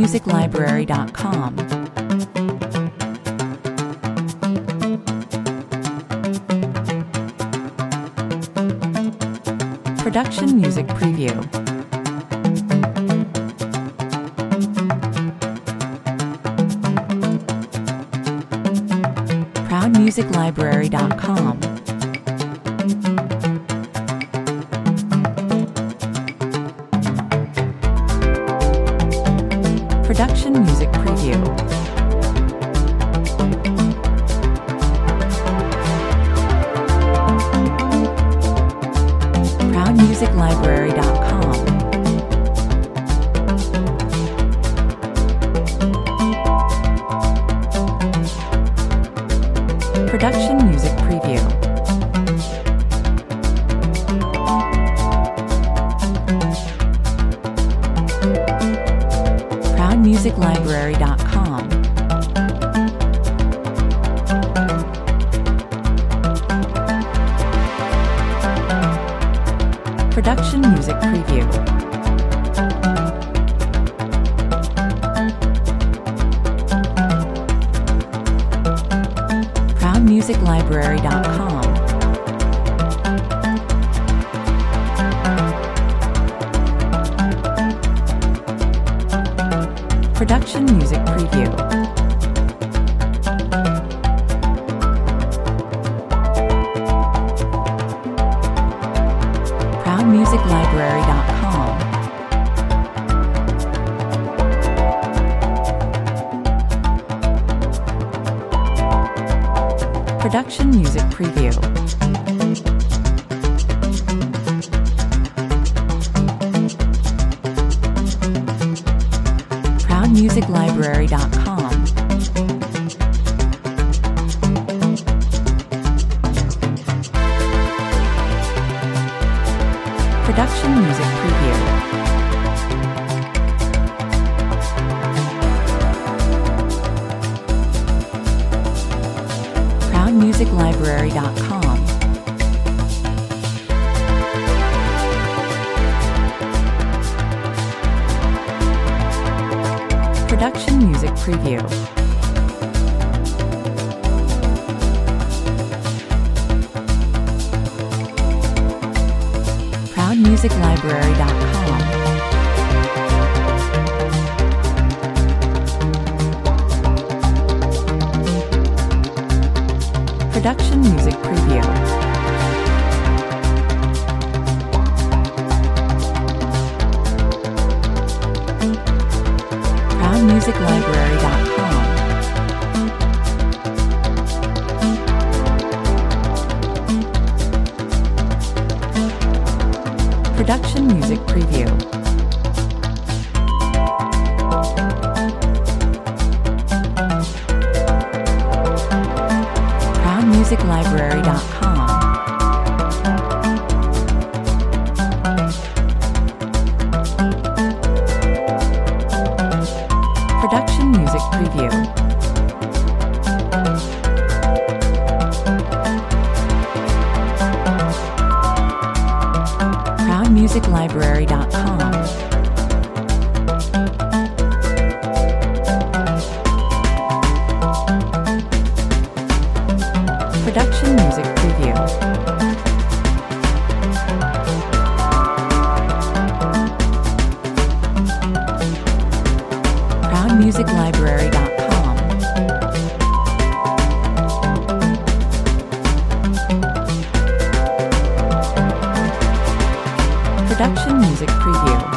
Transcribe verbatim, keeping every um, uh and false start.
music library dot com. Production Music Preview. proud music library dot com. Production Music Preview. proud music library dot com. Production Music Preview. proud music library dot com. Production Music Preview. proud music library dot com. Production Music Preview. proud music library dot com. Production Music Preview. proud music library dot com. Production Music Preview. proud music library dot com. Production Music Preview. proud music library dot com. Production Music Preview. proud music library dot com. Production Music Preview. proud music library dot com. Production Music Preview. proud music library dot com. Production Music Preview. proud music library dot com. Production Music Preview.